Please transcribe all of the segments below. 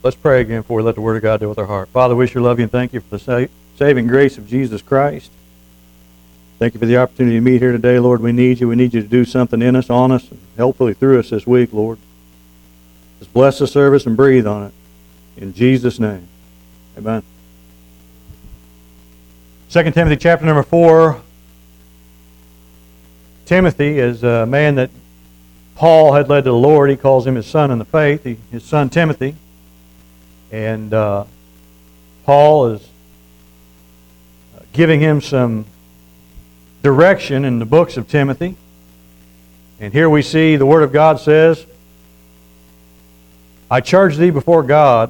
Let's pray again before we let the Word of God deal with our heart. Father, we sure love you and thank you for the saving grace of Jesus Christ. Thank you for the opportunity to meet here today, Lord. We need you. We need you to do something in us, on us, and hopefully through us this week, Lord. Just bless the service and breathe on it. In Jesus' name. Amen. 2 Timothy chapter number 4. Timothy is a man that Paul had led to the Lord. He calls him his son in the faith, his son Timothy. And Paul is giving him some direction in the books of Timothy. And here we see the Word of God says, I charge thee therefore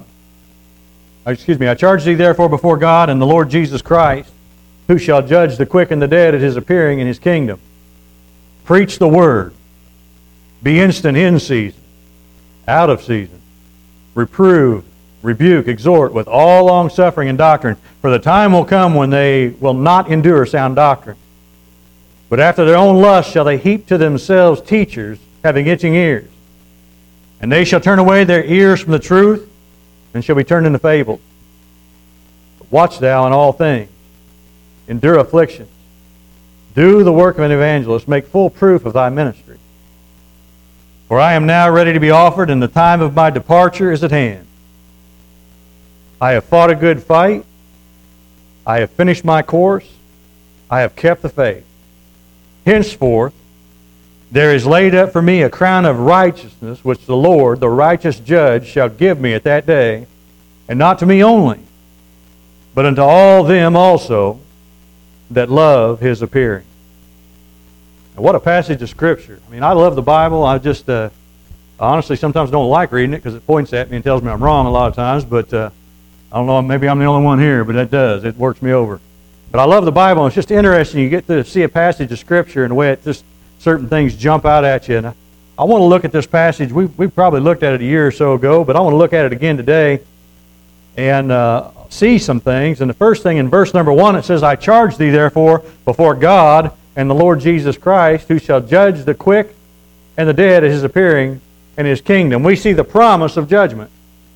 before God and the Lord Jesus Christ, who shall judge the quick and the dead at His appearing in His kingdom. Preach the Word. Be instant in season, out of season. Reprove, rebuke, exhort with all long-suffering and doctrine. For the time will come when they will not endure sound doctrine. But after their own lust shall they heap to themselves teachers having itching ears. And they shall turn away their ears from the truth, and shall be turned into fables. But watch thou in all things. Endure afflictions. Do the work of an evangelist. Make full proof of thy ministry. For I am now ready to be offered, and the time of my departure is at hand. I have fought a good fight. I have finished my course. I have kept the faith. Henceforth, there is laid up for me a crown of righteousness, which the Lord, the righteous judge, shall give me at that day, and not to me only, but unto all them also that love His appearing. Now, what a passage of Scripture. I mean, I love the Bible. I just honestly sometimes don't like reading it because it points at me and tells me I'm wrong a lot of times, but I don't know, maybe I'm the only one here, but it does. It works me over. But I love the Bible, and it's just interesting. You get to see a passage of Scripture and the way it just certain things jump out at you. And I want to look at this passage. We probably looked at it a year or so ago, but I want to look at it again today and see some things. And the first thing in verse number 1, it says, I charge thee therefore before God and the Lord Jesus Christ, who shall judge the quick and the dead at His appearing in His kingdom. We see the promise of judgment.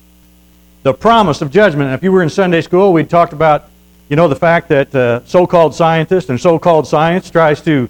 The promise of judgment. And if you were in Sunday school, we talked about, the fact that so-called scientists and so-called science tries to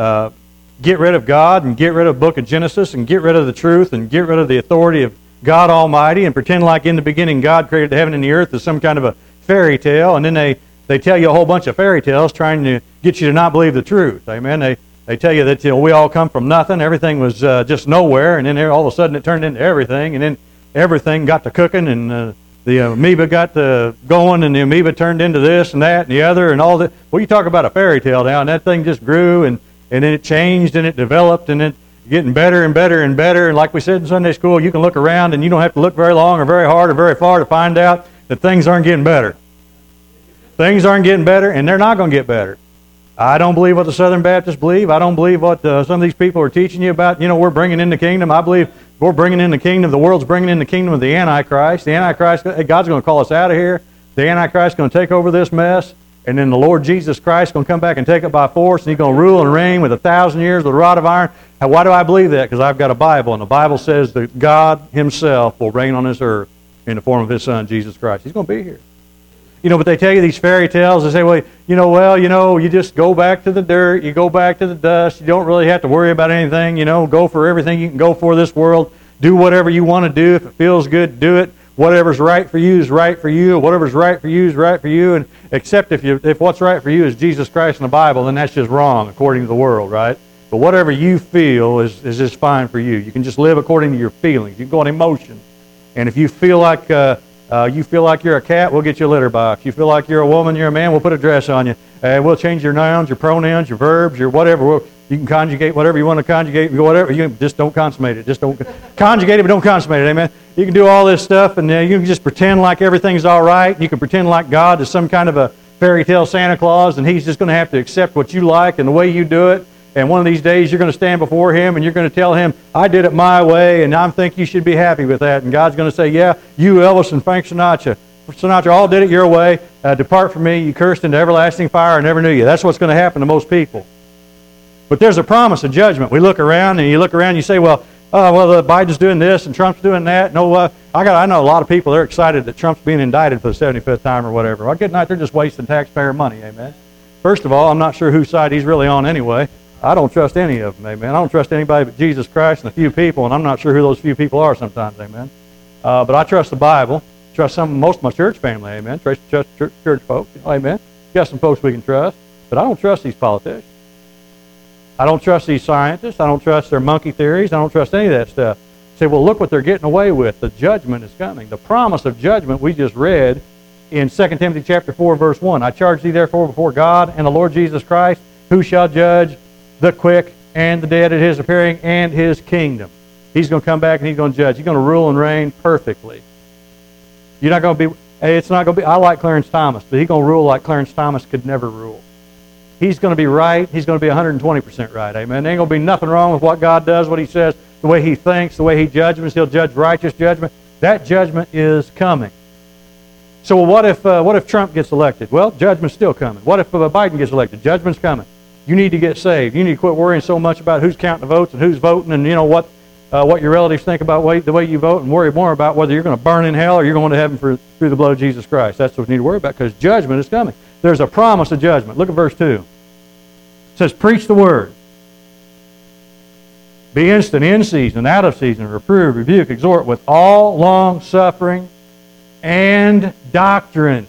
get rid of God and get rid of the book of Genesis and get rid of the truth and get rid of the authority of God Almighty and pretend like in the beginning God created the heaven and the earth as some kind of a fairy tale, and then they tell you a whole bunch of fairy tales trying to get you to not believe the truth. Amen. They tell you that we all come from nothing, everything was just nowhere, and then all of a sudden it turned into everything, and then everything got to cooking, and the amoeba got to going, and the amoeba turned into this and that and the other and all that. Well, you talk about a fairy tale now, and that thing just grew, and then it changed, and it developed, and it getting better and better and better. And like we said in Sunday school, you can look around, and you don't have to look very long or very hard or very far to find out that things aren't getting better. Things aren't getting better, and they're not going to get better. I don't believe what the Southern Baptists believe. I don't believe what some of these people are teaching you about, we're bringing in the kingdom. I believe we're bringing in the kingdom. The world's bringing in the kingdom of the Antichrist. The Antichrist, God's going to call us out of here. The Antichrist is going to take over this mess. And then the Lord Jesus Christ is going to come back and take it by force, and He's going to rule and reign with 1,000 years with a rod of iron. And why do I believe that? Because I've got a Bible, and the Bible says that God Himself will reign on this earth in the form of His Son, Jesus Christ. He's going to be here. But they tell you these fairy tales. They say, you just go back to the dirt, you go back to the dust, you don't really have to worry about anything, go for everything you can go for this world, do whatever you want to do. If it feels good, do it. Whatever's right for you is right for you. Whatever's right for you is right for you. And except if what's right for you is Jesus Christ and the Bible, then that's just wrong according to the world, right? But whatever you feel is just fine for you. You can just live according to your feelings. You can go on emotion. And if you feel like you're a cat, we'll get you a litter box. You feel like you're a woman, you're a man, we'll put a dress on you. We'll change your nouns, your pronouns, your verbs, your whatever. You can conjugate whatever you want to conjugate, whatever. You just don't consummate it. Just don't conjugate it, but don't consummate it. Amen. You can do all this stuff, and you can just pretend like everything's all right. You can pretend like God is some kind of a fairy tale Santa Claus, and He's just going to have to accept what you like and the way you do it. And one of these days, you're going to stand before Him, and you're going to tell Him, I did it my way, and I think you should be happy with that. And God's going to say, yeah, you, Elvis, and Frank Sinatra all did it your way. Depart from me, you cursed into everlasting fire. I never knew you. That's what's going to happen to most people. But there's a promise of judgment. We look around, and you say, well, well, Biden's doing this and Trump's doing that. No, I know a lot of people, they're excited that Trump's being indicted for the 75th time or whatever. Well, good night, they're just wasting taxpayer money, amen. First of all, I'm not sure whose side he's really on anyway. I don't trust any of them, amen. I don't trust anybody but Jesus Christ and a few people, and I'm not sure who those few people are sometimes, amen. But I trust the Bible, trust most of my church family, amen. Trust church folks, amen. Got some folks we can trust, but I don't trust these politicians. I don't trust these scientists. I don't trust their monkey theories. I don't trust any of that stuff. Say, well, look what they're getting away with. The judgment is coming. The promise of judgment we just read in 2 Timothy chapter 4, verse 1. I charge thee therefore before God and the Lord Jesus Christ, who shall judge the quick and the dead at his appearing and his kingdom. He's going to come back and he's going to judge. He's going to rule and reign perfectly. You're not going to be, it's not going to be, I like Clarence Thomas, but he's going to rule like Clarence Thomas could never rule. He's going to be right. He's going to be 120% right. Amen. There ain't going to be nothing wrong with what God does, what he says, the way he thinks, the way he judges. He'll judge righteous judgment. That judgment is coming. So what if Trump gets elected? Well, judgment's still coming. What if Biden gets elected? Judgment's coming. You need to get saved. You need to quit worrying so much about who's counting the votes and who's voting and what your relatives think about the way you vote, and worry more about whether you're going to burn in hell or you're going to heaven through the blood of Jesus Christ. That's what we need to worry about, because judgment is coming. There's a promise of judgment. Look at verse 2. It says, preach the word. Be instant in season, out of season, reprove, rebuke, exhort with all long suffering and doctrine.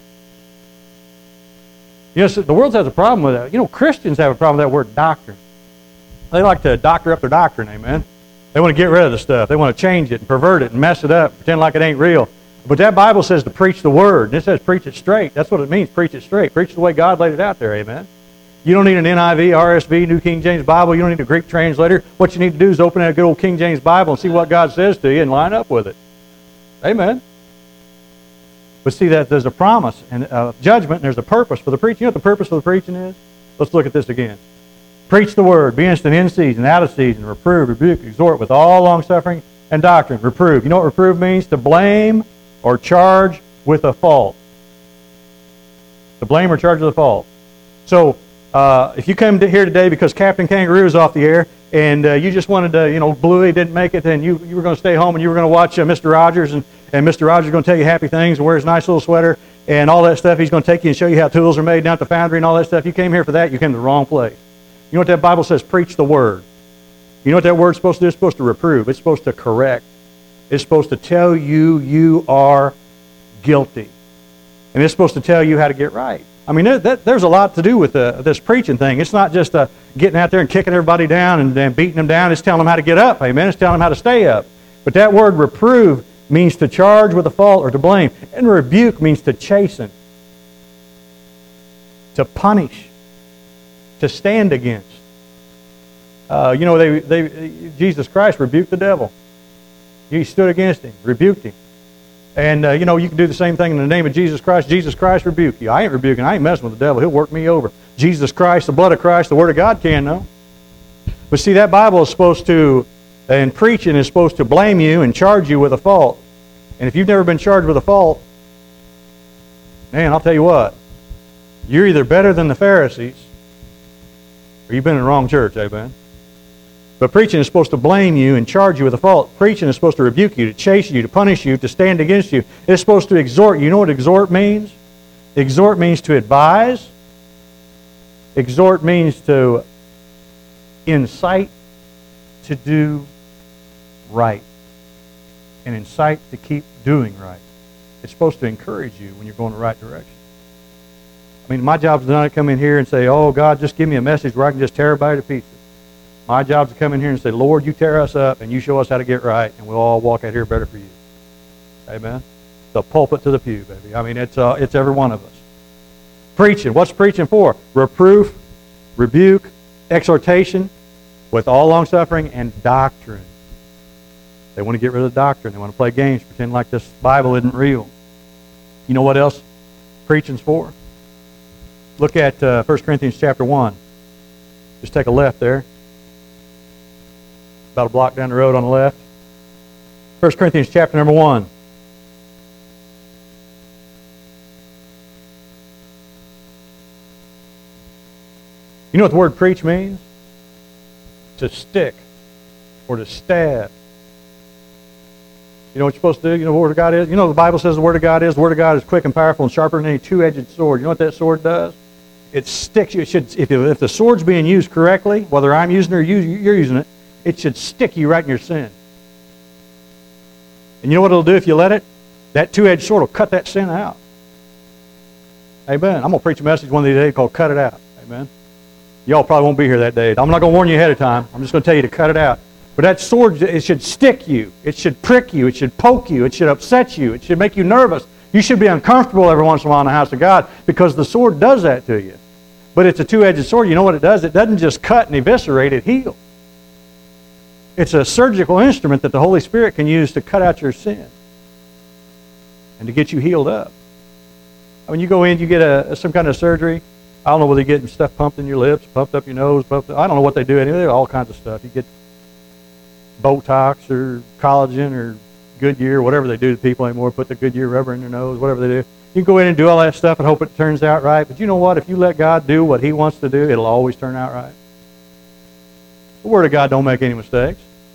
Yes, the world has a problem with that. Christians have a problem with that word doctrine. They like to doctor up their doctrine, amen. They want to get rid of the stuff. They want to change it and pervert it and mess it up, pretend like it ain't real. But that Bible says to preach the word. And it says preach it straight. That's what it means, preach it straight. Preach it the way God laid it out there, amen. You don't need an NIV, RSV, New King James Bible. You don't need a Greek translator. What you need to do is open that good old King James Bible and see what God says to you and line up with it. Amen. But see, that there's a promise and judgment, and there's a purpose for the preaching. You know what the purpose for the preaching is? Let's look at this again. Preach the word, be instant in season, out of season, reprove, rebuke, exhort with all long-suffering and doctrine. Reprove. You know what reprove means? To blame or charge with a fault. To blame or charge with a fault. So, if you come here today because Captain Kangaroo is off the air and you just wanted to, Bluey didn't make it, and you were going to stay home and you were going to watch Mr. Rogers, and Mr. Rogers is going to tell you happy things and wear his nice little sweater and all that stuff. He's going to take you and show you how tools are made down at the foundry and all that stuff. You came here for that, you came to the wrong place. You know what that Bible says? Preach the word. You know what that word's supposed to do? It's supposed to reprove. It's supposed to correct. It's supposed to tell you you are guilty. And it's supposed to tell you how to get right. I mean, there's a lot to do with this preaching thing. It's not just getting out there and kicking everybody down and beating them down. It's telling them how to get up. Amen. It's telling them how to stay up. But that word reprove means to charge with a fault or to blame. And rebuke means to chasten, to punish, to stand against. Jesus Christ rebuked the devil. He stood against him, rebuked him. And, you can do the same thing in the name of Jesus Christ. Jesus Christ rebuke you. I ain't rebuking. I ain't messing with the devil. He'll work me over. Jesus Christ, the blood of Christ, the Word of God can, no. But see, that Bible is supposed to, and preaching is supposed to blame you and charge you with a fault. And if you've never been charged with a fault, man, I'll tell you what. You're either better than the Pharisees, or you've been in the wrong church, amen. But preaching is supposed to blame you and charge you with a fault. Preaching is supposed to rebuke you, to chase you, to punish you, to stand against you. It's supposed to exhort you. You know what exhort means? Exhort means to advise. Exhort means to incite to do right. And incite to keep doing right. It's supposed to encourage you when you're going the right direction. I mean, my job is not to come in here and say, oh, God, just give me a message where I can just tear everybody to pieces. My job is to come in here and say, Lord, you tear us up and you show us how to get right, and we'll all walk out here better for you. Amen? The pulpit to the pew, baby. I mean, it's every one of us. Preaching. What's preaching for? Reproof, rebuke, exhortation, with all long-suffering and doctrine. They want to get rid of the doctrine. They want to play games, pretend like this Bible isn't real. You know what else preaching's for? Look at 1 Corinthians chapter 1. Just take a left there. About a block down the road on the left. 1 Corinthians chapter number 1. You know what the word preach means? To stick, or to stab, You know what you're supposed to do? You know what the Word of God is? You know the Bible says the Word of God is? The Word of God is quick and powerful and sharper than any two-edged sword. You know what that sword does? It sticks you. It should, if the sword's being used correctly, whether I'm using it or you're using it, it should stick you right in your sin. And you know what it'll do if you let it? That two-edged sword will cut that sin out. Amen. I'm going to preach a message one of these days called Cut It Out. Amen. Y'all probably won't be here that day. I'm not going to warn you ahead of time. I'm just going to tell you to cut it out. But that sword, it should stick you. It should prick you. It should poke you. It should upset you. It should make you nervous. You should be uncomfortable every once in a while in the house of God because the sword does that to you. But it's a two-edged sword. You know what it does? It doesn't just cut and eviscerate. It heals. It's a surgical instrument that the Holy Spirit can use to cut out your sin and to get you healed up. When you go in, you get some kind of surgery. I don't know whether you're getting stuff pumped in your lips, pumped up your nose, I don't know what they do. Anyway, all kinds of stuff. You get Botox or collagen or Goodyear, whatever they do to people anymore, put the Goodyear rubber in their nose, whatever they do. You can go in and do all that stuff and hope it turns out right. But you know what? If you let God do what He wants to do, it'll always turn out right. The Word of God don't make any mistakes.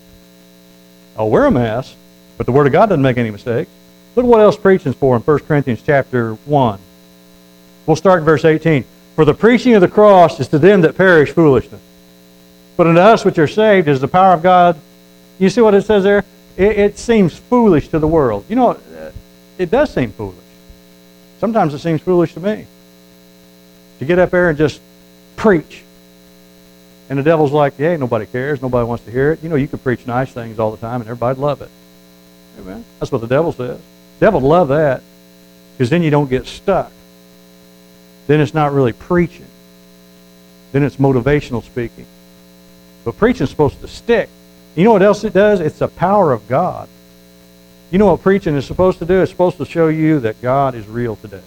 Oh, we're a mess, but the Word of God doesn't make any mistakes. Look at what else preaching's for in 1 Corinthians chapter 1. We'll start in verse 18. For the preaching of the cross is to them that perish foolishness. But unto us which are saved is the power of God. You see what it says there? It seems foolish to the world. You know, it does seem foolish. Sometimes it seems foolish to me. To get up there and just preach. And the devil's like, yeah, nobody cares. Nobody wants to hear it. You know, you can preach nice things all the time and everybody'd love it. Amen. That's what the devil says. The devil would love that because then you don't get stuck. Then it's not really preaching. Then it's motivational speaking. But preaching's supposed to stick. You know what else it does? It's the power of God. You know what preaching is supposed to do? It's supposed to show you that God is real today.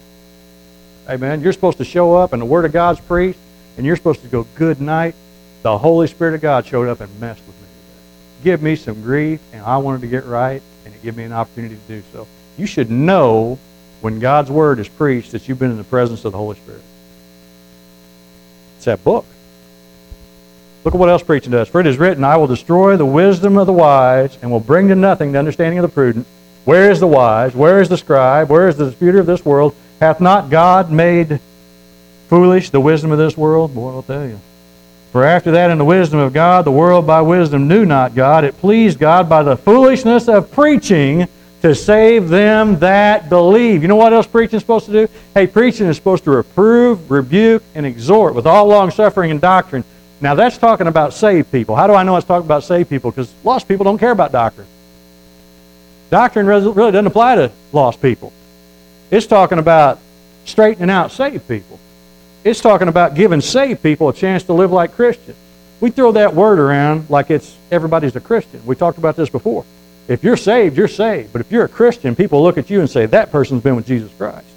Amen. You're supposed to show up and the Word of God's preached, and you're supposed to go, good night. The Holy Spirit of God showed up and messed with me today. Give me some grief, and I wanted to get right, and it gave me an opportunity to do so. You should know when God's Word is preached that you've been in the presence of the Holy Spirit. It's that book. Look at what else preaching does. For it is written, I will destroy the wisdom of the wise and will bring to nothing the understanding of the prudent. Where is the wise? Where is the scribe? Where is the disputer of this world? Hath not God made foolish the wisdom of this world? Boy, I'll tell you. For after that in the wisdom of God, the world by wisdom knew not God. It pleased God by the foolishness of preaching to save them that believe. You know what else preaching is supposed to do? Hey, preaching is supposed to reprove, rebuke, and exhort with all long-suffering and doctrine. Now that's talking about saved people. How do I know it's talking about saved people? Because lost people don't care about doctrine. Doctrine really doesn't apply to lost people. It's talking about straightening out saved people. It's talking about giving saved people a chance to live like Christians. We throw that word around like it's everybody's a Christian. We talked about this before. If you're saved, you're saved. But if you're a Christian, people look at you and say, that person's been with Jesus Christ.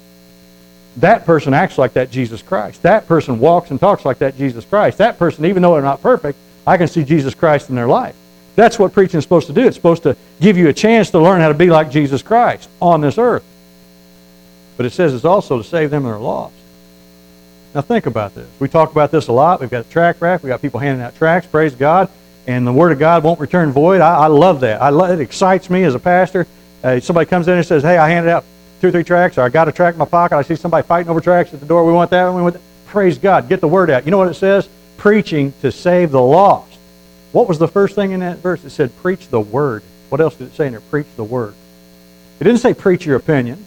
That person acts like that Jesus Christ. That person walks and talks like that Jesus Christ. That person, even though they're not perfect, I can see Jesus Christ in their life. That's what preaching is supposed to do. It's supposed to give you a chance to learn how to be like Jesus Christ on this earth. But it says it's also to save them that are lost. Now think about this. We talk about this a lot. We've got a tract rack. We've got people handing out tracts. Praise God. And the Word of God won't return void. I love that. It excites me as a pastor. Somebody comes in and says, hey, I handed out 2 or 3 tracts, or I got a tract in my pocket. I see somebody fighting over tracts at the door. We want that one. We want that. Praise God. Get the Word out. You know what it says? Preaching to save the lost. What was the first thing in that verse? It said, preach the Word. What else did it say in there? Preach the Word. It didn't say preach your opinion.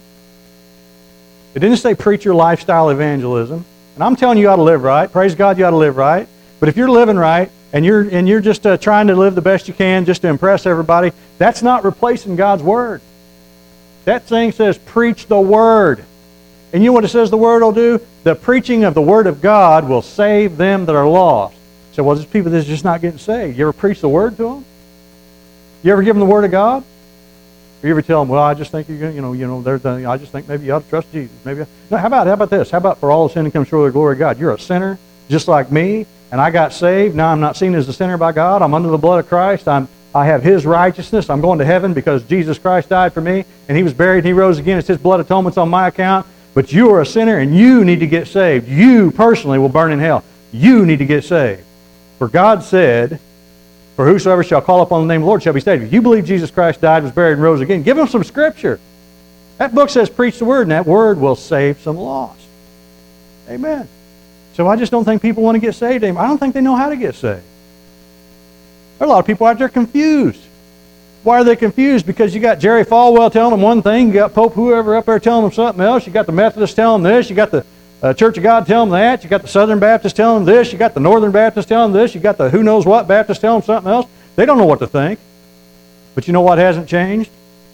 It didn't say preach your lifestyle evangelism. And I'm telling you, you ought to live right. Praise God, you ought to live right. But if you're living right, and you're just trying to live the best you can just to impress everybody, that's not replacing God's Word. That thing says, preach the Word. And you know what it says the Word will do? The preaching of the Word of God will save them that are lost. So, well, there's people that's just not getting saved. You ever preach the Word to them? You ever give them the Word of God? Or you ever tell them, well, I just think I just think maybe you ought to trust Jesus. Maybe. No, how about this? How about for all sin and come short of the glory of God? You're a sinner just like me, and I got saved. Now I'm not seen as a sinner by God. I'm under the blood of Christ. I have His righteousness. I'm going to heaven because Jesus Christ died for me, and He was buried, and He rose again. It's His blood atonements on my account. But you are a sinner, and you need to get saved. You personally will burn in hell. You need to get saved. For God said, For whosoever shall call upon the name of the Lord shall be saved. If you believe Jesus Christ died, was buried, and rose again, give them some Scripture. That book says preach the Word, and that Word will save some lost. Amen. So I just don't think people want to get saved anymore. I don't think they know how to get saved. There are a lot of people out there confused. Why are they confused? Because you got Jerry Falwell telling them one thing, you got Pope whoever up there telling them something else, you got the Methodists telling them this, you got the Church of God telling them that, you got the Southern Baptists telling them this, you got the Northern Baptists telling them this, you got the who knows what Baptists telling them something else. They don't know what to think. But you know what hasn't changed?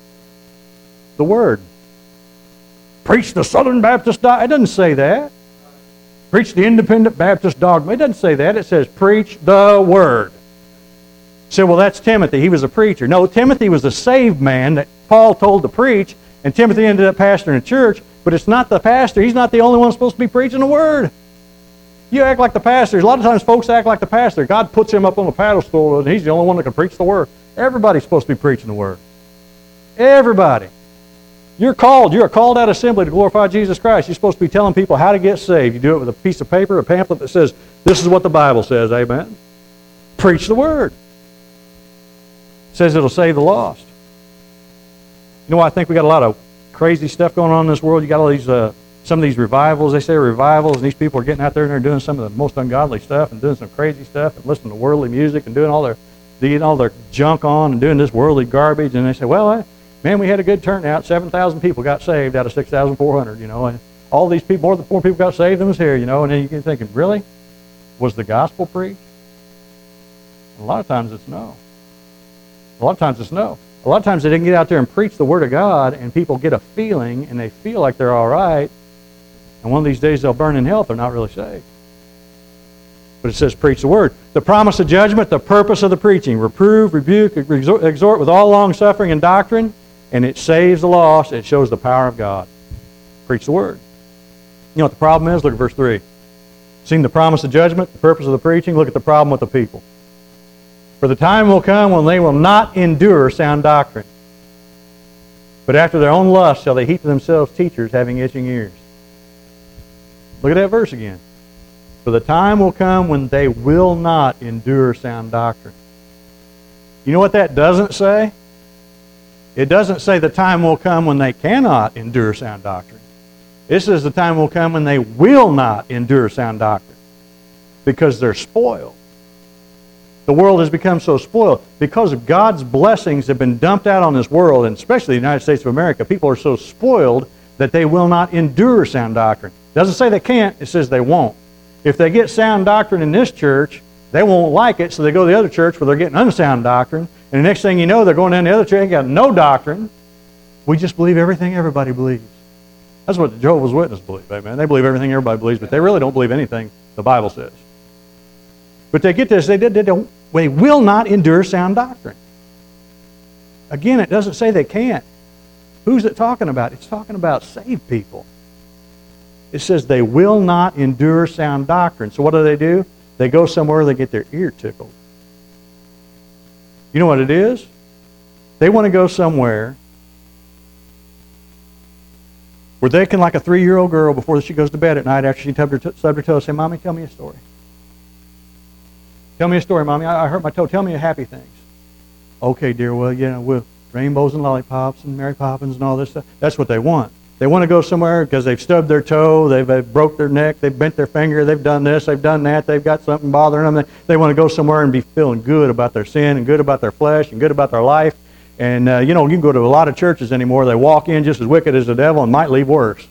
The Word. Preach the Southern Baptist dogma. It doesn't say that. Preach the Independent Baptist dogma. It doesn't say that. It says preach the Word. You say, well, that's Timothy. He was a preacher. No, Timothy was a saved man that Paul told to preach, and Timothy ended up pastoring a church, but it's not the pastor. He's not the only one supposed to be preaching the Word. You act like the pastor. A lot of times folks act like the pastor. God puts him up on the pedestal, and he's the only one that can preach the Word. Everybody's supposed to be preaching the Word. Everybody. You're called. You're a called out assembly to glorify Jesus Christ. You're supposed to be telling people how to get saved. You do it with a piece of paper, a pamphlet that says, this is what the Bible says, amen? Preach the Word. It says it'll save the lost. You know what? I think we got a lot of crazy stuff going on in this world. You got all these, some of these revivals. They say revivals, and these people are getting out there and they're doing some of the most ungodly stuff and doing some crazy stuff and listening to worldly music and doing all their junk on and doing this worldly garbage. And they say, well, man, we had a good turnout. 7,000 people got saved out of 6,400, you know. And all these people, more people got saved than was here, you know. And then you get thinking, really? Was the gospel preached? A lot of times it's no. A lot of times it's no. A lot of times they didn't get out there and preach the Word of God, and people get a feeling, and they feel like they're all right, and one of these days they'll burn in hell if they're not really saved. But it says preach the Word. The promise of judgment, the purpose of the preaching. Reprove, rebuke, exhort with all long-suffering and doctrine, and it saves the lost. It shows the power of God. Preach the Word. You know what the problem is? Look at verse 3. Seen the promise of judgment, the purpose of the preaching. Look at the problem with the people. For the time will come when they will not endure sound doctrine, but after their own lust shall they heap to themselves teachers having itching ears. Look at that verse again. For the time will come when they will not endure sound doctrine. You know what that doesn't say? It doesn't say the time will come when they cannot endure sound doctrine. It says the time will come when they will not endure sound doctrine because they're spoiled. The world has become so spoiled. Because of God's blessings have been dumped out on this world, and especially the United States of America, people are so spoiled that they will not endure sound doctrine. It doesn't say they can't, it says they won't. If they get sound doctrine in this church, they won't like it, so they go to the other church where they're getting unsound doctrine, and the next thing you know, they're going down the other church and got no doctrine. We just believe everything everybody believes. That's what the Jehovah's Witnesses believe, amen. They believe everything everybody believes, but they really don't believe anything the Bible says. But they get this, they will not endure sound doctrine. Again, it doesn't say they can't. Who's it talking about? It's talking about saved people. It says they will not endure sound doctrine. So what do? They go somewhere, they get their ear tickled. You know what it is? They want to go somewhere where they can, like a 3-year-old girl, before she goes to bed at night, after she stubbed her toe, say, Mommy, tell me a story. Tell me a story, Mommy. I hurt my toe. Tell me happy things. Okay, dear. Well, with rainbows and lollipops and Mary Poppins and all this stuff. That's what they want. They want to go somewhere because they've stubbed their toe, they've broke their neck, they've bent their finger, they've done this, they've done that, they've got something bothering them. They want to go somewhere and be feeling good about their sin and good about their flesh and good about their life. And, you can go to a lot of churches anymore. They walk in just as wicked as the devil and might leave worse.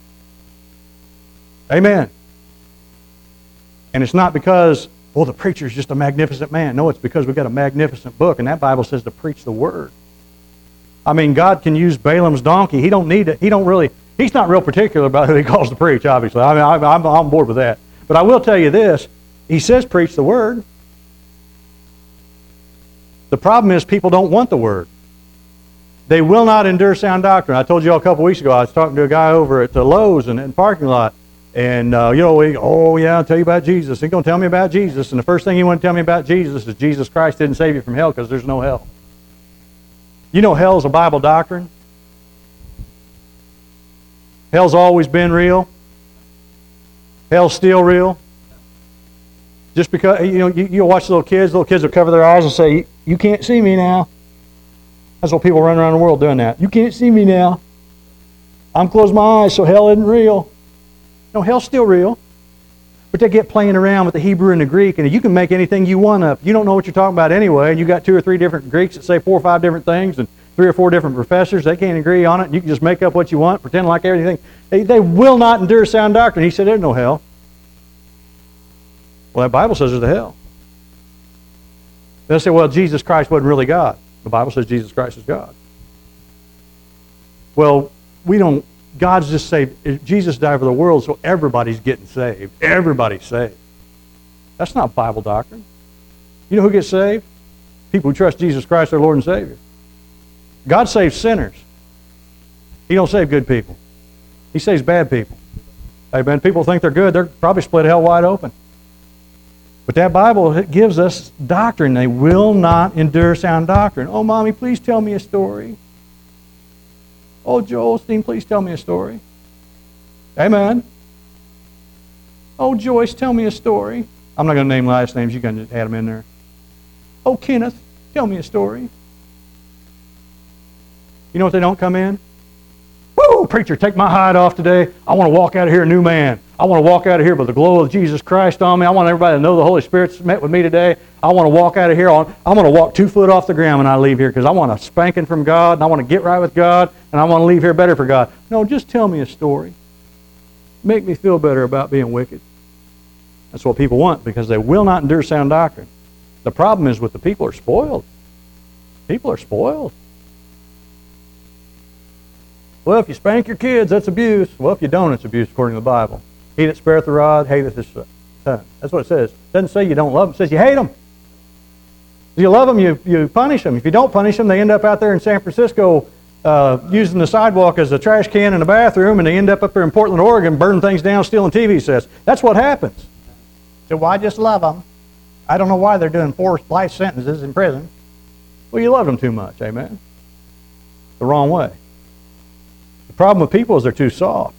Amen. And it's not because, well, the preacher's just a magnificent man. No, it's because we've got a magnificent book, and that Bible says to preach the Word. I mean, God can use Balaam's donkey. He don't need it. He's not real particular about who he calls to preach, obviously. I mean, I'm on board with that. But I will tell you this. He says preach the Word. The problem is people don't want the Word. They will not endure sound doctrine. I told you all a couple weeks ago, I was talking to a guy over at the Lowe's in the parking lot. And, I'll tell you about Jesus. He's going to tell me about Jesus. And the first thing he wanted to tell me about Jesus is Jesus Christ didn't save you from hell because there's no hell. You know hell's a Bible doctrine. Hell's always been real. Hell's still real. Just because, you'll watch little kids will cover their eyes and say, you can't see me now. That's what people run around the world doing that. You can't see me now. I'm closing my eyes, so hell isn't real. No, hell's still real. But they get playing around with the Hebrew and the Greek, and you can make anything you want up. You don't know what you're talking about anyway, and you got 2 or 3 different Greeks that say 4 or 5 different things, and 3 or 4 different professors. They can't agree on it, and you can just make up what you want, pretend like everything. They will not endure sound doctrine. He said there's no hell. Well, that Bible says there's a hell. They'll say, well, Jesus Christ wasn't really God. The Bible says Jesus Christ is God. Well, God's just saved. Jesus died for the world, so everybody's getting saved. Everybody's saved. That's not Bible doctrine. You know who gets saved? People who trust Jesus Christ, their Lord and Savior. God saves sinners. He don't save good people. He saves bad people. Amen. People think they're good. They're probably split hell wide open. But that Bible gives us doctrine. They will not endure sound doctrine. Oh, Mommy, please tell me a story. Oh, Joel Osteen, please tell me a story. Amen. Oh, Joyce, tell me a story. I'm not going to name last names. You can just add them in there. Oh, Kenneth, tell me a story. You know what they don't come in? Woo, preacher, take my hide off today. I want to walk out of here a new man. I want to walk out of here with the glow of Jesus Christ on me. I want everybody to know the Holy Spirit's met with me today. I want to walk out of here. I'm going to walk 2 foot off the ground when I leave here because I want a spanking from God, and I want to get right with God, and I want to leave here better for God. No, just tell me a story. Make me feel better about being wicked. That's what people want because they will not endure sound doctrine. The problem is with the people are spoiled. People are spoiled. Well, if you spank your kids, that's abuse. Well, if you don't, it's abuse according to the Bible. He that spareth the rod hateth his son. That's what it says. It doesn't say you don't love them. It says you hate them. If you love them, you punish them. If you don't punish them, they end up out there in San Francisco using the sidewalk as a trash can in a bathroom, and they end up there in Portland, Oregon, burning things down, stealing TV sets. That's what happens. So, well, I just love them. I don't know why they're doing 4 life sentences in prison. Well, you love them too much, amen? The wrong way. The problem with people is they're too soft.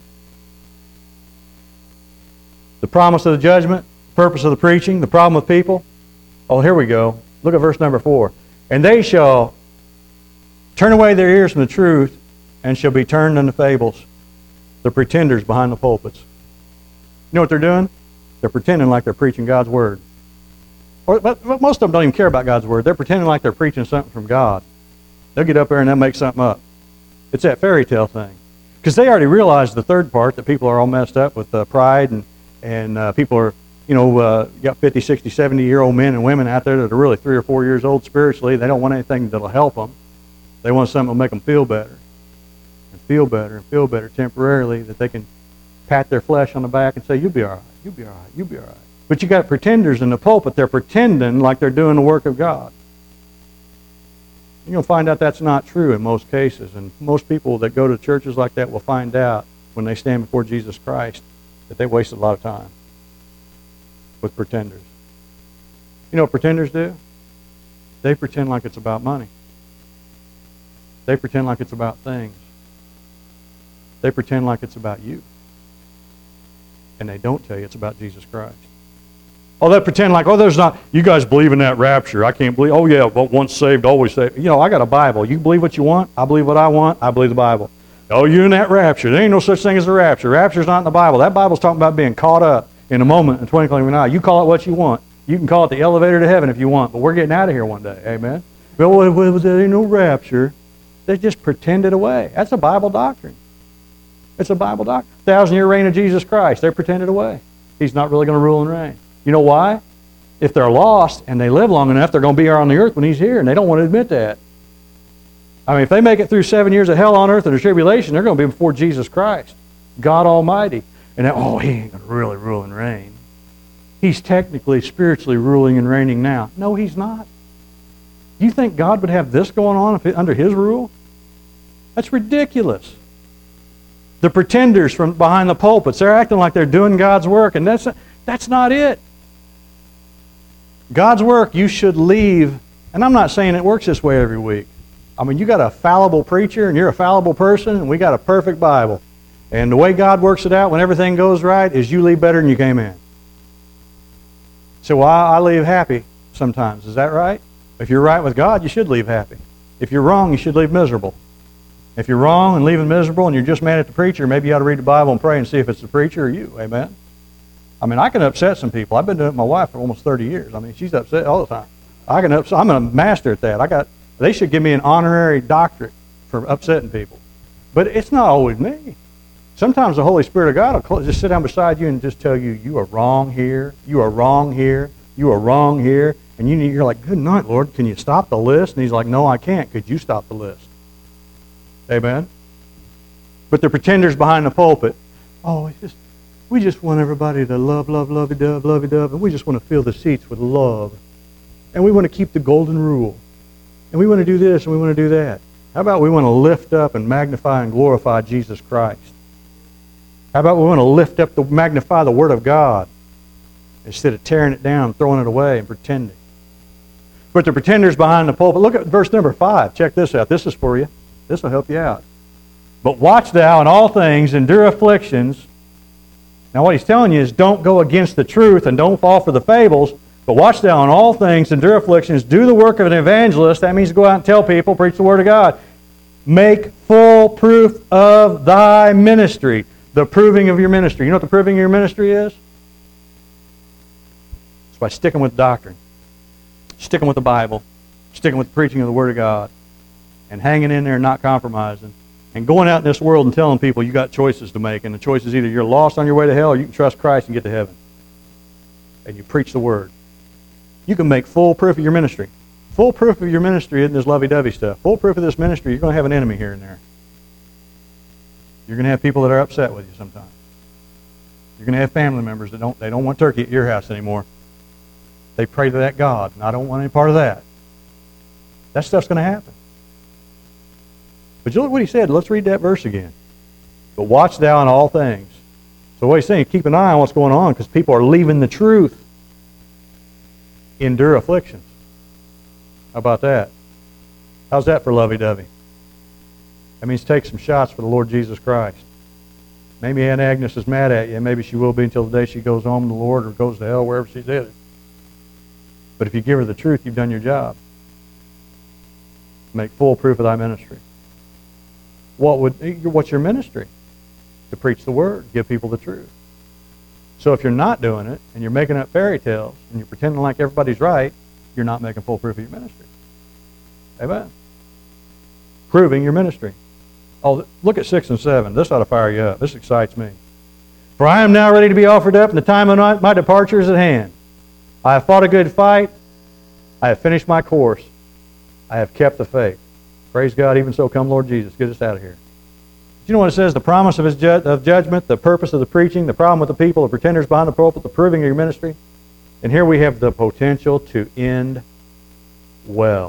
The promise of the judgment, purpose of the preaching, the problem with people. Oh, here we go. Look at verse number 4. And they shall turn away their ears from the truth and shall be turned unto fables. The pretenders behind the pulpits. You know what they're doing? They're pretending like they're preaching God's Word. But most of them don't even care about God's Word. They're pretending like they're preaching something from God. They'll get up there and they'll make something up. It's that fairy tale thing. Because they already realized the third part, that people are all messed up with pride and people are, got 50, 60, 70-year-old men and women out there that are really 3 or 4 years old spiritually. They don't want anything that'll help them. They want something that'll make them feel better and feel better temporarily, that they can pat their flesh on the back and say, you'll be all right, you'll be all right, you'll be all right. But you got pretenders in the pulpit. They're pretending like they're doing the work of God. You're going to find out that's not true in most cases. And most people that go to churches like that will find out when they stand before Jesus Christ that they wasted a lot of time with pretenders. You know what pretenders do? They pretend like it's about money. They pretend like it's about things. They pretend like it's about you. And they don't tell you it's about Jesus Christ. Oh, they pretend like, there's not, you guys believe in that rapture. I can't believe, oh yeah, but once saved, always saved. I got a Bible. You believe what you want. I believe what I want. I believe the Bible. Oh, you're in that rapture. There ain't no such thing as a rapture. Rapture's not in the Bible. That Bible's talking about being caught up in a moment and twinkling of an eye. You call it what you want. You can call it the elevator to heaven if you want, but we're getting out of here one day. Amen? Well, there ain't no rapture. They just pretend it away. That's a Bible doctrine. It's a Bible doctrine. 1,000-year reign of Jesus Christ. They're pretended away. He's not really going to rule and reign. You know why? If they're lost and they live long enough, they're going to be here on the earth when He's here, and they don't want to admit that. I mean, if they make it through 7 years of hell on earth and the tribulation, they're going to be before Jesus Christ, God Almighty. And He ain't going to really rule and reign. He's technically, spiritually ruling and reigning now. No, He's not. You think God would have this going on under His rule? That's ridiculous. The pretenders from behind the pulpits, they're acting like they're doing God's work, and that's not it. God's work, you should leave, and I'm not saying it works this way every week. I mean, you got a fallible preacher, and you're a fallible person, and we got a perfect Bible. And the way God works it out when everything goes right is you leave better than you came in. So I leave happy sometimes. Is that right? If you're right with God, you should leave happy. If you're wrong, you should leave miserable. If you're wrong and leaving miserable and you're just mad at the preacher, maybe you ought to read the Bible and pray and see if it's the preacher or you. Amen? I mean, I can upset some people. I've been doing it with my wife for almost 30 years. I mean, she's upset all the time. I'm a master at that. They should give me an honorary doctorate for upsetting people. But it's not always me. Sometimes the Holy Spirit of God will just sit down beside you and just tell you, you are wrong here, you are wrong here, you are wrong here. And you're like, good night, Lord, can you stop the list? And he's like, no, I can't. Could you stop the list? Amen? But the pretenders behind the pulpit, we just want everybody to love, lovey-dove, and we just want to fill the seats with love. And we want to keep the golden rule. And we want to do this and we want to do that. How about we want to lift up and magnify and glorify Jesus Christ? How about we want to lift up, magnify the Word of God instead of tearing it down, throwing it away, and pretending? But the pretenders behind the pulpit, look at verse number 5. Check this out. This is for you. This will help you out. But watch thou in all things, endure afflictions. Now what he's telling you is don't go against the truth and don't fall for the fables. But watch thou in all things, endure afflictions, do the work of an evangelist. That means go out and tell people, preach the Word of God. Make full proof of thy ministry. The proving of your ministry. You know what the proving of your ministry is? It's by sticking with doctrine. Sticking with the Bible. Sticking with the preaching of the Word of God. And hanging in there and not compromising. And going out in this world and telling people you got choices to make. And the choice is either you're lost on your way to hell or you can trust Christ and get to heaven. And you preach the Word. You can make full proof of your ministry. Full proof of your ministry isn't this lovey-dovey stuff. Full proof of this ministry, you're going to have an enemy here and there. You're going to have people that are upset with you sometimes. You're going to have family members that don't want turkey at your house anymore. They pray to that God, and I don't want any part of that. That stuff's going to happen. But you look what he said. Let's read that verse again. But watch thou in all things. So what he's saying, keep an eye on what's going on because people are leaving the truth. Endure afflictions. How about that? How's that for lovey-dovey? That means take some shots for the Lord Jesus Christ. Maybe Aunt Agnes is mad at you, and maybe she will be until the day she goes home to the Lord or goes to hell, wherever she's headed. But if you give her the truth, you've done your job. Make full proof of thy ministry. What's your ministry? To preach the Word, give people the truth. So if you're not doing it, and you're making up fairy tales, and you're pretending like everybody's right, you're not making full proof of your ministry. Amen. Proving your ministry. Oh, look at 6 and 7. This ought to fire you up. This excites me. For I am now ready to be offered up, and the time of my departure is at hand. I have fought a good fight. I have finished my course. I have kept the faith. Praise God, even so come Lord Jesus. Get us out of here. Do you know what it says? The promise of judgment, the purpose of the preaching, the problem with the people, the pretenders behind the pulpit, the proving of your ministry. And here we have the potential to end well.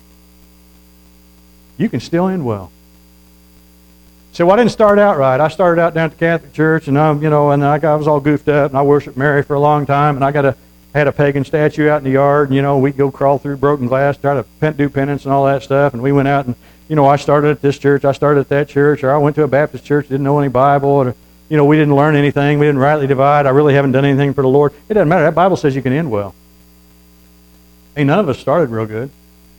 You can still end well. So I didn't start out right. I started out down at the Catholic Church, and I was all goofed up, and I worshiped Mary for a long time, and I had a pagan statue out in the yard, and we'd go crawl through broken glass, try to do penance and all that stuff, and we went out and I started at this church, I started at that church, or I went to a Baptist church, didn't know any Bible, or, we didn't learn anything, we didn't rightly divide, I really haven't done anything for the Lord. It doesn't matter. That Bible says you can end well. Ain't none of us started real good.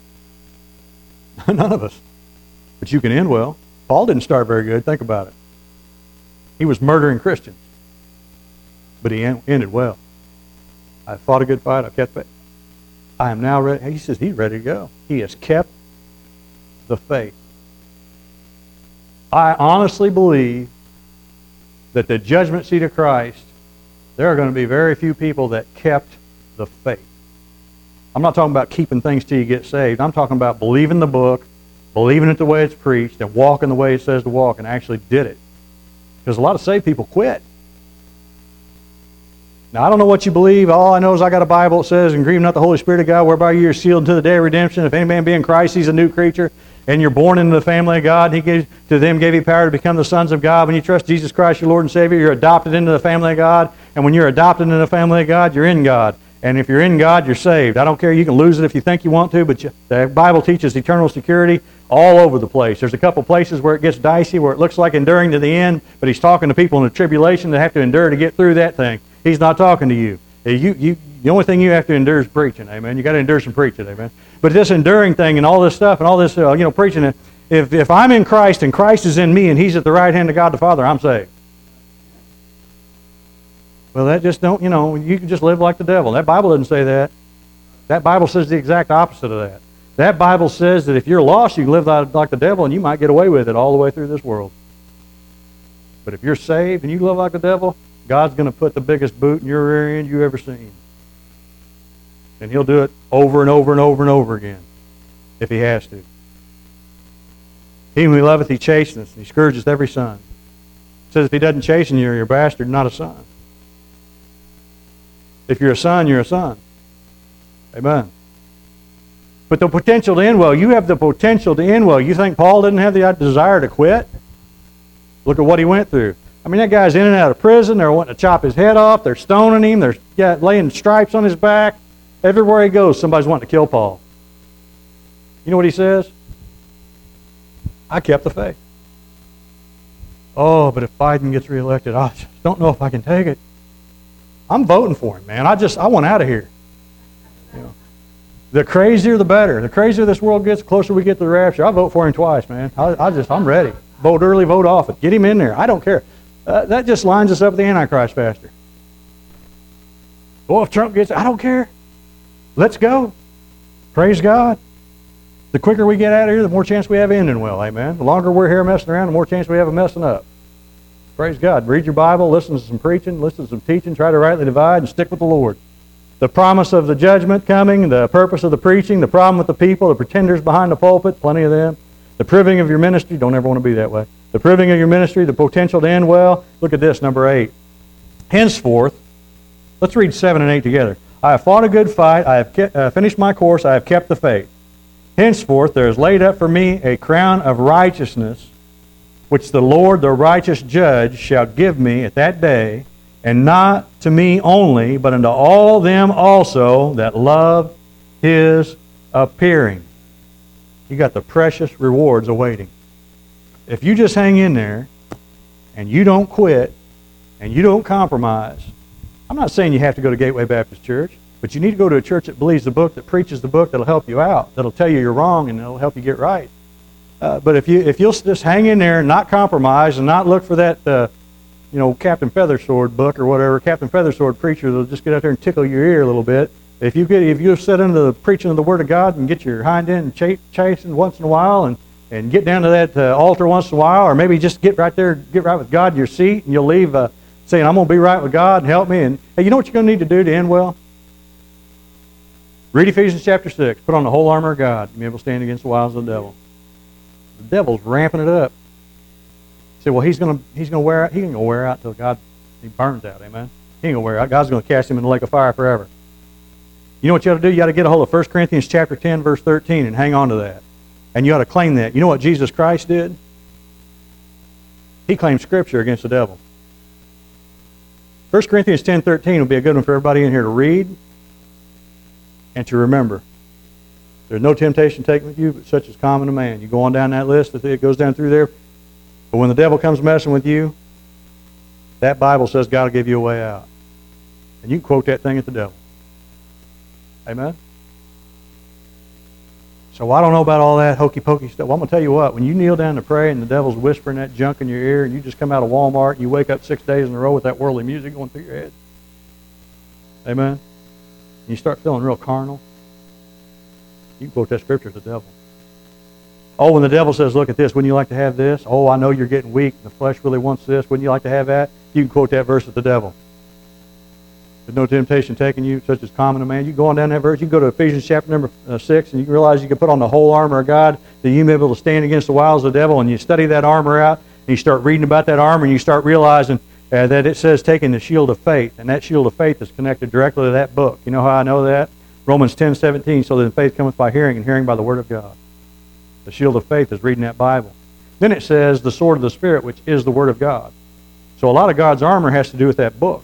None of us. But you can end well. Paul didn't start very good. Think about it. He was murdering Christians. But he ended well. I fought a good fight. I kept faith. I am now ready. He says he's ready to go. He has kept the faith. I honestly believe that the judgment seat of Christ, there are going to be very few people that kept the faith. I'm not talking about keeping things till you get saved. I'm talking about believing the book, believing it the way it's preached, and walking the way it says to walk, and actually did it. Because a lot of saved people quit. Now, I don't know what you believe. All I know is I got a Bible that says, and grieve not the Holy Spirit of God, whereby you are sealed unto the day of redemption. If any man be in Christ, he's a new creature. And you're born into the family of God. He gave you power to become the sons of God. When you trust Jesus Christ, your Lord and Savior, you're adopted into the family of God. And when you're adopted into the family of God, you're in God. And if you're in God, you're saved. I don't care. You can lose it if you think you want to, but the Bible teaches eternal security all over the place. There's a couple places where it gets dicey, where it looks like enduring to the end, but he's talking to people in the tribulation that have to endure to get through that thing. He's not talking to you. The only thing you have to endure is preaching, amen. You got to endure some preaching, amen. But this enduring thing and all this stuff and all this, preaching, if I'm in Christ and Christ is in me and He's at the right hand of God the Father, I'm saved. Well, that just don't, you can just live like the devil. That Bible doesn't say that. That Bible says the exact opposite of that. That Bible says that if you're lost, you can live like the devil and you might get away with it all the way through this world. But if you're saved and you live like the devil, God's going to put the biggest boot in your rear end you've ever seen. And He'll do it over and over and over and over again if He has to. He whom He loveth, He chasteneth, and He scourgeth every son. It says if He doesn't chasten you, you're a bastard, not a son. If you're a son, you're a son. Amen. But the potential to end well, you have the potential to end well. You think Paul didn't have the desire to quit? Look at what he went through. I mean, that guy's in and out of prison. They're wanting to chop his head off. They're stoning him. They're laying stripes on his back. Everywhere he goes, somebody's wanting to kill Paul. You know what he says? I kept the faith. Oh, but if Biden gets reelected, I just don't know if I can take it. I'm voting for him, man. I want out of here. The crazier, the better. The crazier this world gets, the closer we get to the rapture. I'll vote for him twice, man. I'm ready. Vote early, vote often. Get him in there. I don't care. That just lines us up with the Antichrist, Pastor. Well, if Trump gets, I don't care. Let's go. Praise God. The quicker we get out of here, the more chance we have of ending well, amen. The longer we're here messing around, the more chance we have of messing up. Praise God. Read your Bible, listen to some preaching, listen to some teaching, try to rightly divide, and stick with the Lord. The promise of the judgment coming, the purpose of the preaching, the problem with the people, the pretenders behind the pulpit, plenty of them. The proving of your ministry, don't ever want to be that way. The proving of your ministry, the potential to end well. Look at this, number 8. Henceforth, let's read 7 and 8 together. I have fought a good fight, I have finished my course, I have kept the faith. Henceforth there is laid up for me a crown of righteousness, which the Lord, the righteous judge, shall give me at that day, and not to me only, but unto all them also that love His appearing. You got the precious rewards awaiting. If you just hang in there, and you don't quit, and you don't compromise, I'm not saying you have to go to Gateway Baptist Church, but you need to go to a church that believes the book, that preaches the book, that'll help you out, that'll tell you you're wrong, and that'll help you get right. But if you'll just hang in there and not compromise and not look for that Captain Feathersword book or whatever, Captain Feathersword preacher that'll just get out there and tickle your ear a little bit. If you sit into the preaching of the Word of God and get your hind end and chasing once in a while and get down to that altar once in a while, or maybe just get right with God in your seat, and you'll leave saying, I'm going to be right with God and help me. And hey, you know what you're going to need to do to end well? Read Ephesians chapter 6. Put on the whole armor of God and be able to stand against the wiles of the devil. The devil's ramping it up. You say, well, he's going to wear out. He ain't going to wear out until he burns out. Amen. He ain't going to wear out. God's going to cast him in the lake of fire forever. You know what you ought to do? You ought to get a hold of 1 Corinthians chapter 10, verse 13, and hang on to that. And you ought to claim that. You know what Jesus Christ did? He claimed Scripture against the devil. 1 Corinthians 10:13 will be a good one for everybody in here to read and to remember. There's no temptation taken with you, but such is common to man. You go on down that list, it goes down through there. But when the devil comes messing with you, that Bible says God will give you a way out. And you can quote that thing at the devil. Amen? So I don't know about all that hokey-pokey stuff. Well, I'm going to tell you what. When you kneel down to pray and the devil's whispering that junk in your ear and you just come out of Walmart and you wake up 6 days in a row with that worldly music going through your head. Amen? And you start feeling real carnal. You can quote that scripture at the devil. Oh, when the devil says, look at this, wouldn't you like to have this? Oh, I know you're getting weak. The flesh really wants this. Wouldn't you like to have that? You can quote that verse at the devil. There's no temptation taking you, such as common to man. You go on down that verse. You can go to Ephesians chapter number 6, and you can realize you can put on the whole armor of God that you may be able to stand against the wiles of the devil, and you study that armor out, and you start reading about that armor, and you start realizing that it says taking the shield of faith, and that shield of faith is connected directly to that book. You know how I know that? Romans 10:17, so that faith cometh by hearing, and hearing by the word of God. The shield of faith is reading that Bible. Then it says the sword of the Spirit, which is the word of God. So a lot of God's armor has to do with that book.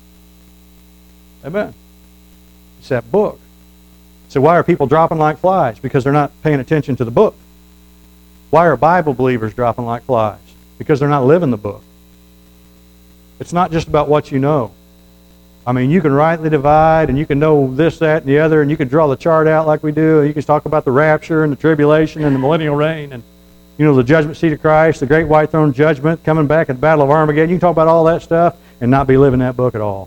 Amen. It's that book. So why are people dropping like flies? Because they're not paying attention to the book. Why are Bible believers dropping like flies? Because they're not living the book. It's not just about what you know. I mean, you can rightly divide, and you can know this, that, and the other, and you can draw the chart out like we do, and you can talk about the rapture and the tribulation and the millennial reign, and the judgment seat of Christ, the great white throne judgment, coming back at the Battle of Armageddon. You can talk about all that stuff and not be living that book at all.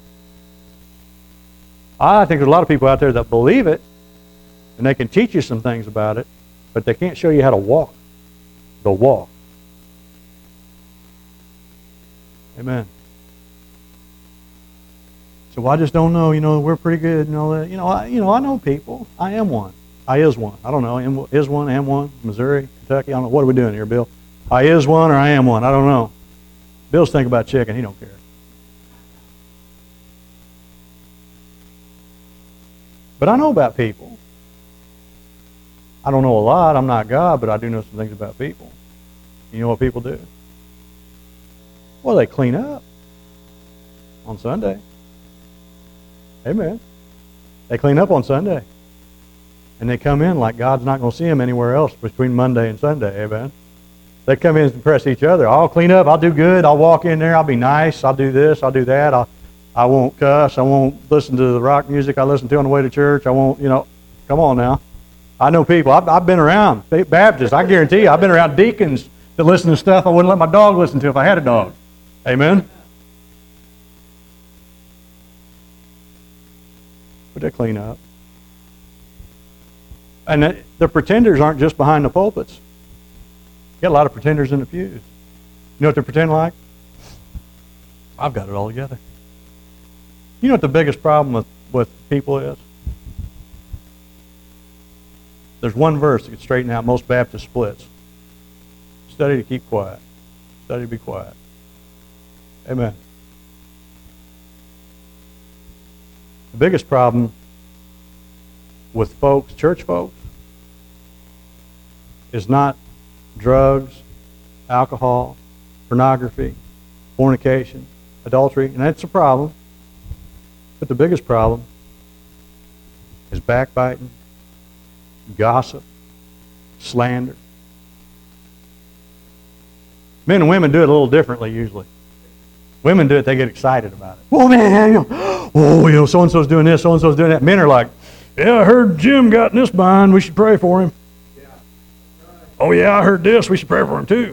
I think there's a lot of people out there that believe it, and they can teach you some things about it, but they can't show you how to walk the walk. Amen. So I just don't know, we're pretty good and all that. I know people. I am one. I is one. I don't know. Is one, am one. Missouri, Kentucky. I don't know. What are we doing here, Bill? I is one or I am one. I don't know. Bill's thinking about chicken. He don't care. But I know about people. I don't know a lot. I'm not God, but I do know some things about people. You know what people do? Well, they clean up on Sunday. Amen. They clean up on Sunday. And they come in like God's not going to see them anywhere else between Monday and Sunday. Amen. They come in and impress each other. I'll clean up. I'll do good. I'll walk in there. I'll be nice. I'll do this. I'll do that. I won't cuss. I won't listen to the rock music I listen to on the way to church. I won't, come on now. I know people. I've been around Baptists. I guarantee you, I've been around deacons that listen to stuff I wouldn't let my dog listen to if I had a dog. Amen. But they clean up. And the pretenders aren't just behind the pulpits. You got a lot of pretenders in the pews. You know what they pretend like? I've got it all together. You know what the biggest problem with people is? There's one verse that can straighten out most Baptist splits. Study to keep quiet. Study to be quiet. Amen. The biggest problem with folks, church folks, is not drugs, alcohol, pornography, fornication, adultery, and that's a problem. But the biggest problem is backbiting, gossip, slander. Men and women do it a little differently usually. Women do it, they get excited about it. Oh man, so-and-so's doing this, so-and-so's doing that. Men are like, yeah, I heard Jim got in this bind, we should pray for him. Yeah. Right. Oh yeah, I heard this, we should pray for him too.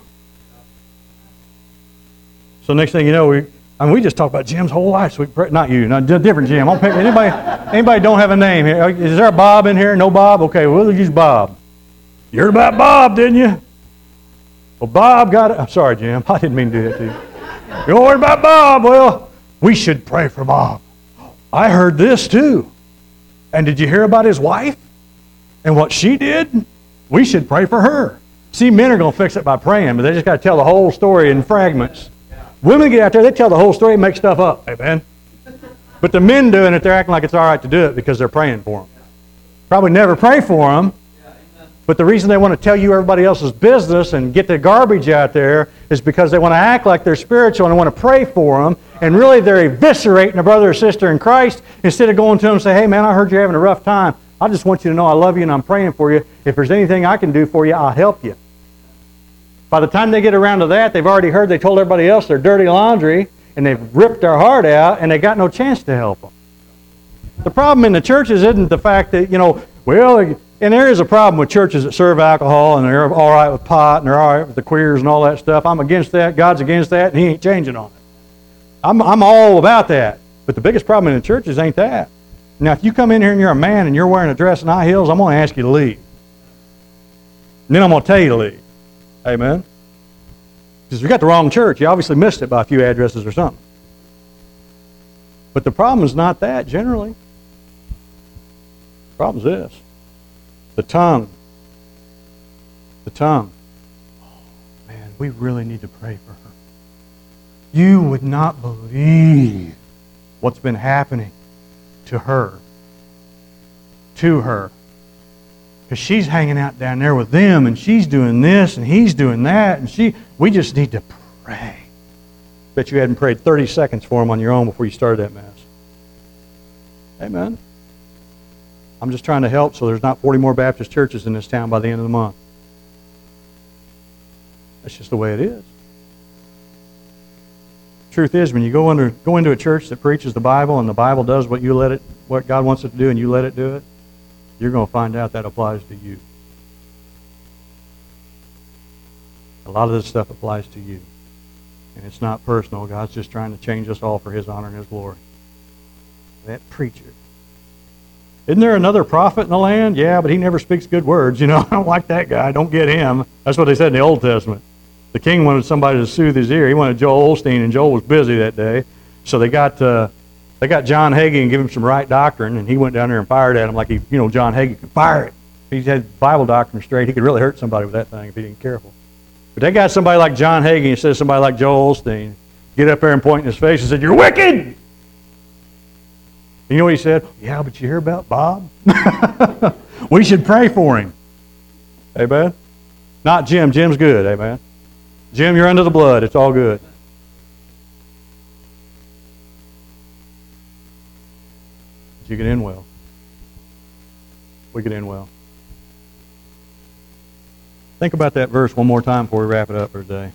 So next thing you know, we just talked about Jim's whole life, so we pray. Not you, not different Jim. I'll pick anybody don't have a name here. Is there a Bob in here? No Bob? Okay, we'll use Bob. You heard about Bob, didn't you? Well, Bob got it. I'm sorry, Jim. I didn't mean to do that to you. You don't worry about Bob. Well, we should pray for Bob. I heard this too. And did you hear about his wife and what she did? We should pray for her. See, men are going to fix it by praying, but they just got to tell the whole story in fragments. Women get out there, they tell the whole story and make stuff up. Amen. But the men doing it, they're acting like it's all right to do it because they're praying for them. Probably never pray for them. But the reason they want to tell you everybody else's business and get the garbage out there is because they want to act like they're spiritual and they want to pray for them. And really they're eviscerating a brother or sister in Christ instead of going to them and say, hey man, I heard you're having a rough time. I just want you to know I love you and I'm praying for you. If there's anything I can do for you, I'll help you. By the time they get around to that, they've already heard they told everybody else their dirty laundry and they've ripped their heart out and they got no chance to help them. The problem in the churches isn't the fact that, and there is a problem with churches that serve alcohol and they're all right with pot and they're all right with the queers and all that stuff. I'm against that. God's against that and He ain't changing on it. I'm all about that. But the biggest problem in the churches ain't that. Now, if you come in here and you're a man and you're wearing a dress and high heels, I'm going to ask you to leave. And then I'm going to tell you to leave. Amen? Because you got the wrong church. You obviously missed it by a few addresses or something. But the problem is not that generally. The problem is this. The tongue. The tongue. Oh, man, we really need to pray for her. You would not believe what's been happening to her. To her. Because she's hanging out down there with them and she's doing this and he's doing that and we just need to pray. Bet you hadn't prayed 30 seconds for him on your own before you started that Mass. Amen. I'm just trying to help so there's not 40 more Baptist churches in this town by the end of the month. That's just the way it is. truth is, when you go into a church that preaches the Bible and the Bible does what God wants it to do and you let it do it, you're going to find out that applies to you. A lot of this stuff applies to you. And it's not personal. God's just trying to change us all for His honor and His glory. That preacher. Isn't there another prophet in the land? Yeah, but he never speaks good words. I don't like that guy. Don't get him. That's what they said in the Old Testament. The king wanted somebody to soothe his ear. He wanted Joel Osteen, and Joel was busy that day. So they got John Hagee and give him some right doctrine, and he went down there and fired at him like John Hagee could fire it. If he had Bible doctrine straight, he could really hurt somebody with that thing if he didn't be careful. But they got somebody like John Hagee instead of somebody like Joel Osteen. Get up there and point in his face and said, "You're wicked!" You know what he said? "Yeah, but you hear about Bob? We should pray for him." Amen? Not Jim. Jim's good. Amen? Jim, you're under the blood. It's all good. But you get in well. We get in well. Think about that verse one more time before we wrap it up for today.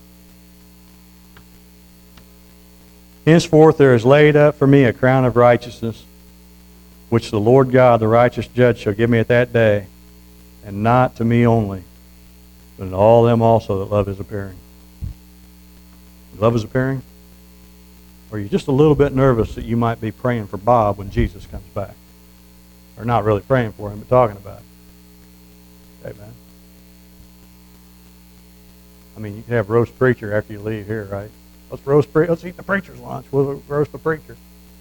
"Henceforth there is laid up for me a crown of righteousness, which the Lord God, the righteous judge, shall give me at that day, and not to me only, but to all them also that love His appearing." You love His appearing? Or are you just a little bit nervous that you might be praying for Bob when Jesus comes back? Or not really praying for him, but talking about it. Amen. I mean, you can have roast preacher after you leave here, right? Let's eat the preacher's lunch. We'll roast the preacher.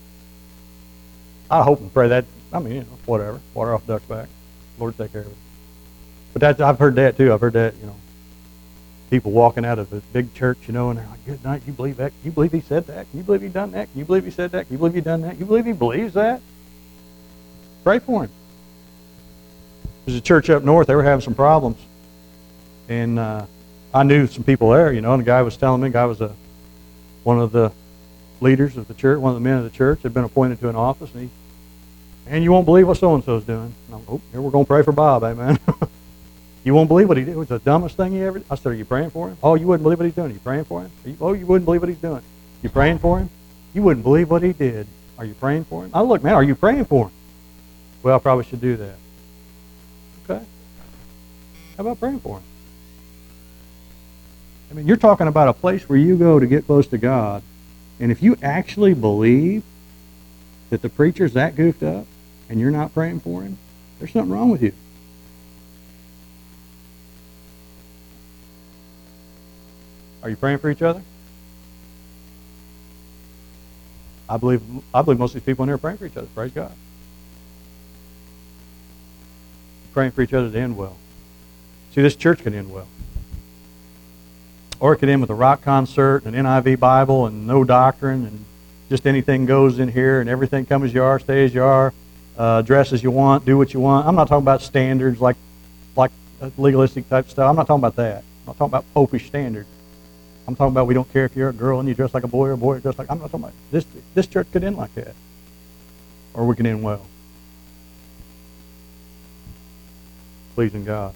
I hope and pray that. I mean, whatever. Water off duck's back. Lord, take care of it. But I've heard that too. I've heard that, people walking out of a big church, and they're like, "Good night. You believe that? Can you believe he said that? Can you believe he done that? Can you believe he said that? Can you believe he done that? Can you believe he believes that?" Pray for him. There's a church up north. They were having some problems, and I knew some people there, and the guy was telling me. The guy was one of the leaders of the church, one of the men of the church, had been appointed to an office, and you won't believe what so-and-so's doing. And here we're going to pray for Bob, amen. You won't believe what he did. It was the dumbest thing he ever did. I said, "Are you praying for him?" "Oh, you wouldn't believe what he's doing." "Are you praying for him?" You wouldn't believe what he's doing." "You praying for him?" "You wouldn't believe what he did." "Are you praying for him?" "Look, man, are you praying for him?" "Well, I probably should do that." Okay. How about praying for him? I mean, you're talking about a place where you go to get close to God, and if you actually believe that the preacher's that goofed up and you're not praying for him, there's something wrong with you. Are you praying for each other? I believe most of these people in here are praying for each other. Praise God. Praying for each other to end well. See, this church can end well. Or it could end with a rock concert, an NIV Bible, and no doctrine, and just anything goes in here, and everything come as you are, stay as you are, dress as you want, do what you want. I'm not talking about standards like legalistic type stuff. I'm not talking about that. I'm not talking about popish standards. I'm talking about we don't care if you're a girl and you dress like a boy or a boy dress like. I'm not talking about this church could end like that, or we can end well, pleasing God.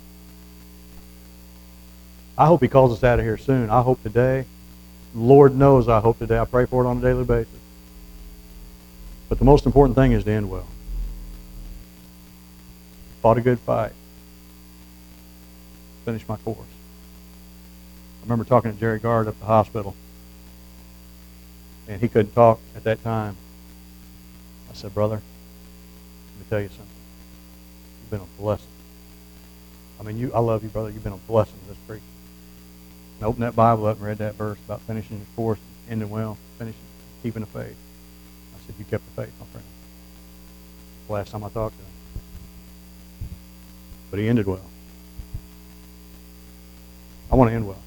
I hope He calls us out of here soon. I hope today. Lord knows I hope today. I pray for it on a daily basis. But the most important thing is to end well. Fought a good fight. Finished my course. I remember talking to Jerry Gard up at the hospital, and he couldn't talk at that time. I said, "Brother, let me tell you something. You've been a blessing. I mean, I love you, brother. You've been a blessing to this preacher." And I opened that Bible up and read that verse about finishing your course, ending well, keeping the faith. I said, "You kept the faith, my friend." The last time I talked to him. But he ended well. I want to end well.